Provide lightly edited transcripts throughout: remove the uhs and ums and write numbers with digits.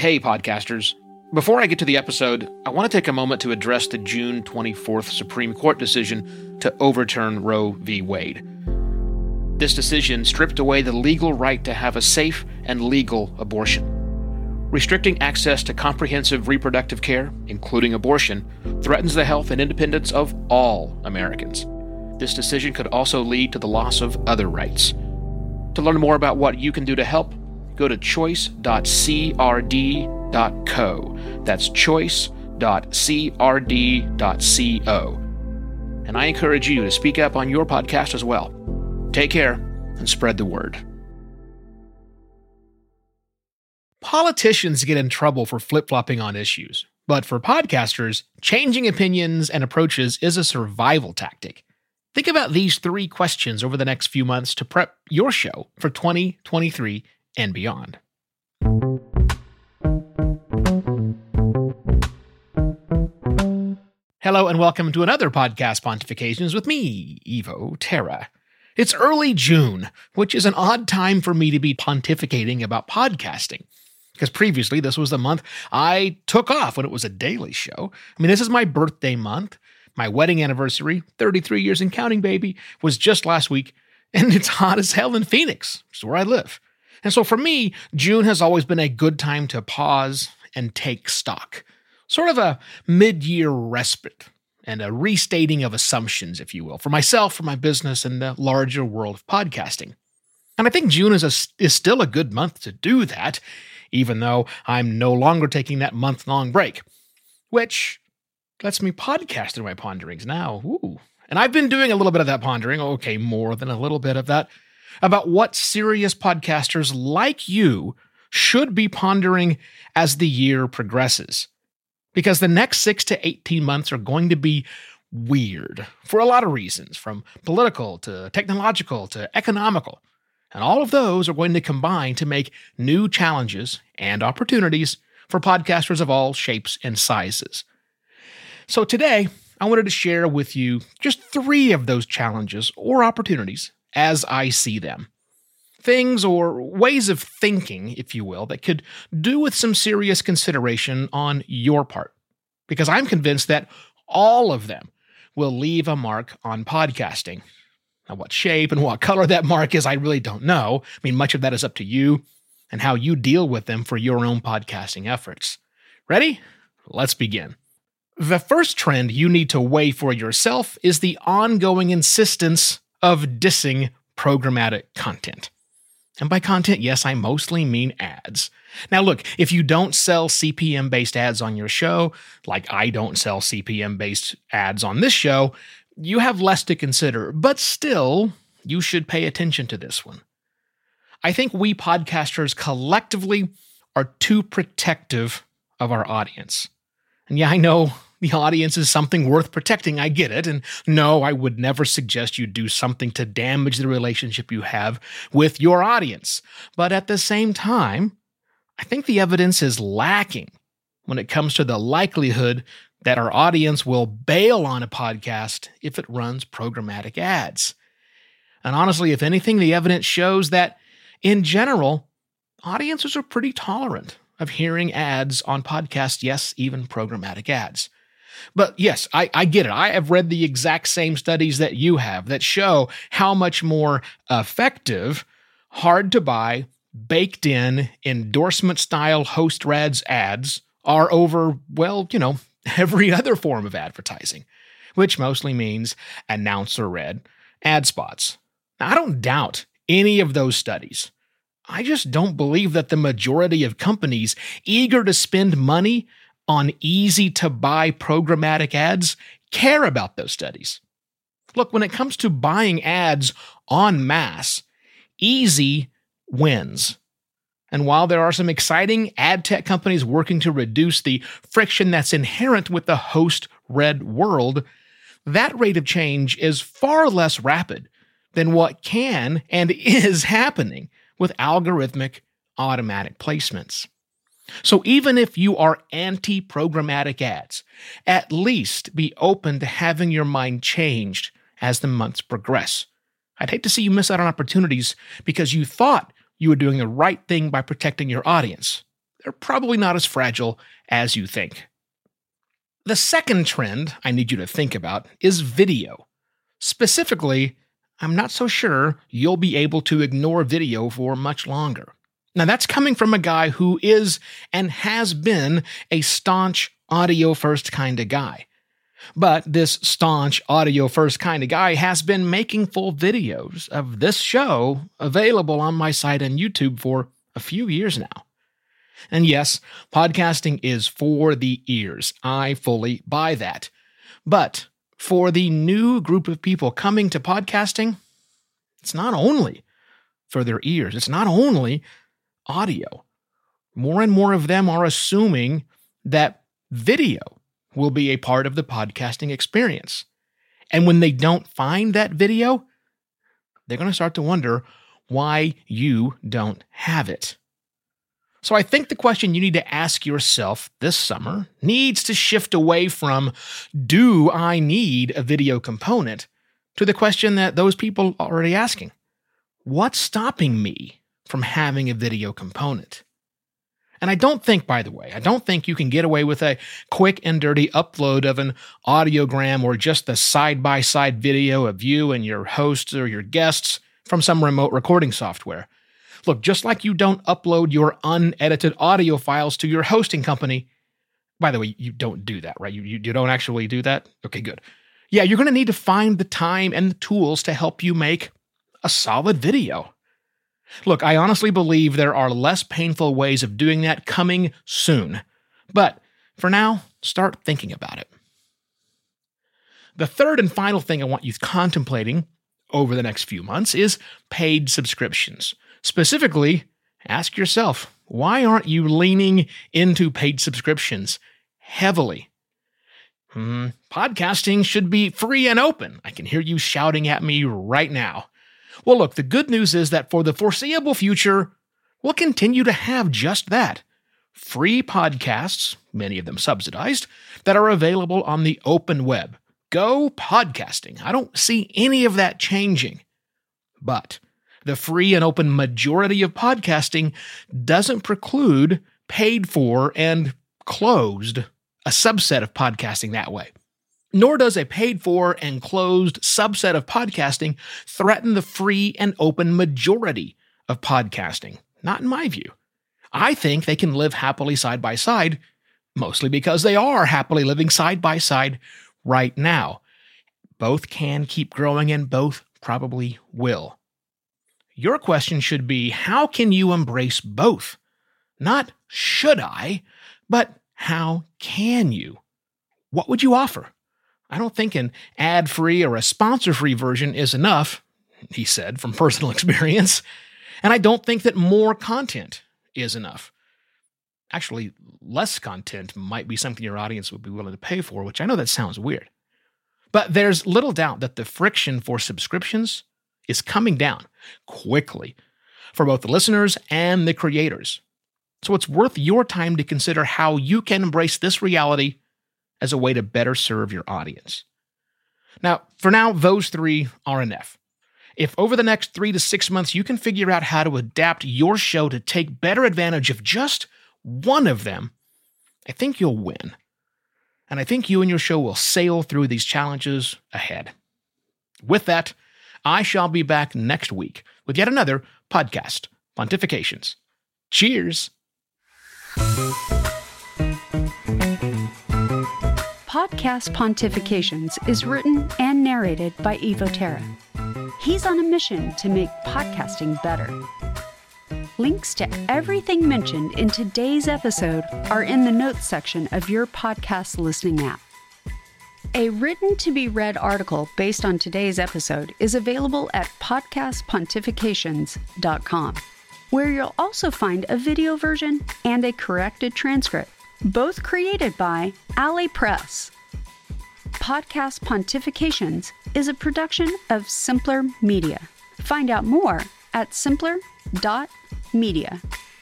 Hey, podcasters. Before I get to the episode, I want to take a moment to address the June 24th Supreme Court decision to overturn Roe v. Wade. This decision stripped away the legal right to have a safe and legal abortion. Restricting access to comprehensive reproductive care, including abortion, threatens the health and independence of all Americans. This decision could also lead to the loss of other rights. To learn more about what you can do to help, go to choice.crd.co. That's choice.crd.co. And I encourage you to speak up on your podcast as well. Take care and spread the word. Politicians get in trouble for flip-flopping on issues, but for podcasters, changing opinions and approaches is a survival tactic. Think about these 3 questions over the next few months to prep your show for 2023 and beyond. Hello and welcome to another podcast Pontifications with me, Evo Terra. It's early June, which is an odd time for me to be pontificating about podcasting, because previously this was the month I took off when it was a daily show. I mean, this is my birthday month. My wedding anniversary, 33 years and counting, baby, was just last week, and it's hot as hell in Phoenix, which is where I live. And so for me, June has always been a good time to pause and take stock. Sort of a mid-year respite and a restating of assumptions, if you will, for myself, for my business, and the larger world of podcasting. And I think June is still a good month to do that, even though I'm no longer taking that month-long break, which lets me podcast in my ponderings now. Ooh. And I've been doing a little bit of that pondering, okay, more than a little bit of that, about what serious podcasters like you should be pondering as the year progresses. Because the next 6 to 18 months are going to be weird for a lot of reasons, from political to technological to economical. And all of those are going to combine to make new challenges and opportunities for podcasters of all shapes and sizes. So today, I wanted to share with you just 3 of those challenges or opportunities as I see them. Things or ways of thinking, if you will, that could do with some serious consideration on your part. Because I'm convinced that all of them will leave a mark on podcasting. Now, what shape and what color that mark is, I really don't know. I mean, much of that is up to you and how you deal with them for your own podcasting efforts. Ready? Let's begin. The first trend you need to weigh for yourself is the ongoing insistence of dissing programmatic content. And by content, yes, I mostly mean ads. Now look, if you don't sell CPM-based ads on your show, like I don't sell CPM-based ads on this show, you have less to consider, but still, you should pay attention to this one. I think we podcasters collectively are too protective of our audience. And yeah, I know the audience is something worth protecting, I get it, and no, I would never suggest you do something to damage the relationship you have with your audience. But at the same time, I think the evidence is lacking when it comes to the likelihood that our audience will bail on a podcast if it runs programmatic ads. And honestly, if anything, the evidence shows that, in general, audiences are pretty tolerant of hearing ads on podcasts, yes, even programmatic ads. But yes, I get it. I have read the exact same studies that you have that show how much more effective, hard-to-buy, baked-in, endorsement-style host-rads ads are over, well, every other form of advertising, which mostly means announcer-read ad spots. Now, I don't doubt any of those studies. I just don't believe that the majority of companies eager to spend money on easy-to-buy programmatic ads care about those studies. Look, when it comes to buying ads en masse, easy wins. And while there are some exciting ad tech companies working to reduce the friction that's inherent with the host-read world, that rate of change is far less rapid than what can and is happening with algorithmic automatic placements. So even if you are anti-programmatic ads, at least be open to having your mind changed as the months progress. I'd hate to see you miss out on opportunities because you thought you were doing the right thing by protecting your audience. they're probably not as fragile as you think. The second trend I need you to think about is video. Specifically, I'm not so sure you'll be able to ignore video for much longer. Now, that's coming from a guy who is and has been a staunch audio-first kind of guy. But this staunch audio-first kind of guy has been making full videos of this show available on my site on YouTube for a few years now. And yes, podcasting is for the ears. I fully buy that. But for the new group of people coming to podcasting, it's not only for their ears. It's not only audio. More and more of them are assuming that video will be a part of the podcasting experience. And when they don't find that video, they're going to start to wonder why you don't have it. So I think the question you need to ask yourself this summer needs to shift away from, do I need a video component, to the question that those people are already asking. What's stopping me from having a video component? And I don't think, by the way, you can get away with a quick and dirty upload of an audiogram or just the side-by-side video of you and your hosts or your guests from some remote recording software. Look, just like you don't upload your unedited audio files to your hosting company. By the way, you don't do that, right? You don't actually do that? Okay, good. Yeah, you're going to need to find the time and the tools to help you make a solid video. Look, I honestly believe there are less painful ways of doing that coming soon. But for now, start thinking about it. The third and final thing I want you contemplating over the next few months is paid subscriptions. Specifically, ask yourself, why aren't you leaning into paid subscriptions heavily? Podcasting should be free and open. I can hear you shouting at me right now. Well, look, the good news is that for the foreseeable future, we'll continue to have just that. Free podcasts, many of them subsidized, that are available on the open web. Go podcasting. I don't see any of that changing. But the free and open majority of podcasting doesn't preclude paid for and closed, a subset of podcasting that way. Nor does a paid-for and closed subset of podcasting threaten the free and open majority of podcasting. Not in my view. I think they can live happily side by side, mostly because they are happily living side by side right now. Both can keep growing and both probably will. Your question should be, how can you embrace both? Not should I, but how can you? What would you offer? I don't think an ad-free or a sponsor-free version is enough, he said from personal experience, and I don't think that more content is enough. Actually, less content might be something your audience would be willing to pay for, which I know that sounds weird. But there's little doubt that the friction for subscriptions is coming down quickly for both the listeners and the creators. So it's worth your time to consider how you can embrace this reality as a way to better serve your audience. Now, for now, those three are enough. If over the next 3 to 6 months you can figure out how to adapt your show to take better advantage of just one of them, I think you'll win. And I think you and your show will sail through these challenges ahead. With that, I shall be back next week with yet another podcast, Pontifications. Cheers! Podcast Pontifications is written and narrated by Evo Terra. He's on a mission to make podcasting better. Links to everything mentioned in today's episode are in the notes section of your podcast listening app. A written-to-be-read article based on today's episode is available at podcastpontifications.com, where you'll also find a video version and a corrected transcript, both created by Alley Press. Podcast Pontifications is a production of Simpler Media. Find out more at simpler.media.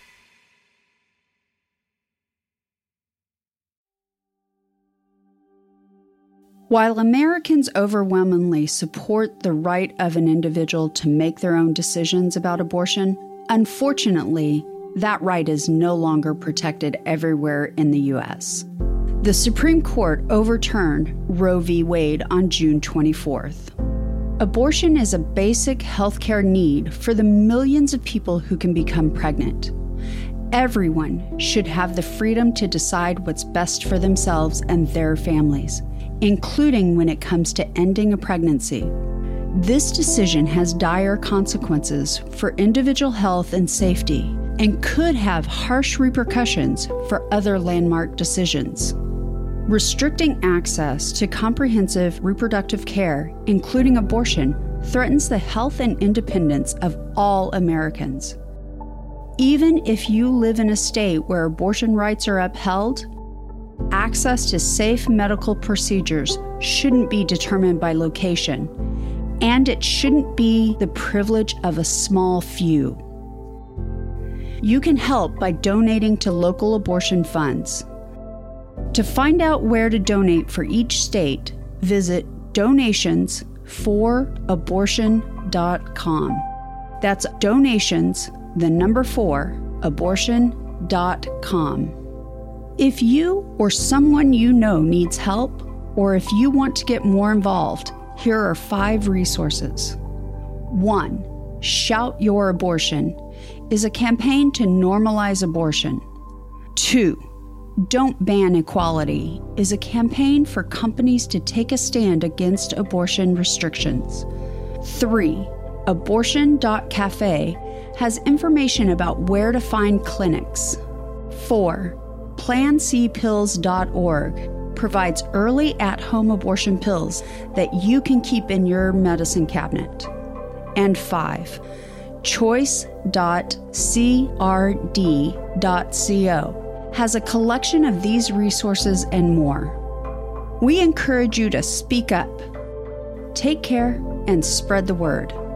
While Americans overwhelmingly support the right of an individual to make their own decisions about abortion, unfortunately, that right is no longer protected everywhere in the U.S. The Supreme Court overturned Roe v. Wade on June 24th. Abortion is a basic healthcare need for the millions of people who can become pregnant. Everyone should have the freedom to decide what's best for themselves and their families, including when it comes to ending a pregnancy. This decision has dire consequences for individual health and safety and could have harsh repercussions for other landmark decisions. Restricting access to comprehensive reproductive care, including abortion, threatens the health and independence of all Americans. Even if you live in a state where abortion rights are upheld, access to safe medical procedures shouldn't be determined by location, and it shouldn't be the privilege of a small few. You can help by donating to local abortion funds. To find out where to donate for each state, visit donationsforabortion.com. That's donations, the number 4, abortion.com. If you or someone you know needs help, or if you want to get more involved, here are 5 resources. 1. Shout Your Abortion is a campaign to normalize abortion. 2. Don't Ban Equality is a campaign for companies to take a stand against abortion restrictions. 3. Abortion.cafe has information about where to find clinics. 4. PlanCpills.org provides early at-home abortion pills that you can keep in your medicine cabinet. And 5. Choice.crd.co has a collection of these resources and more. We encourage you to speak up, take care, and spread the word.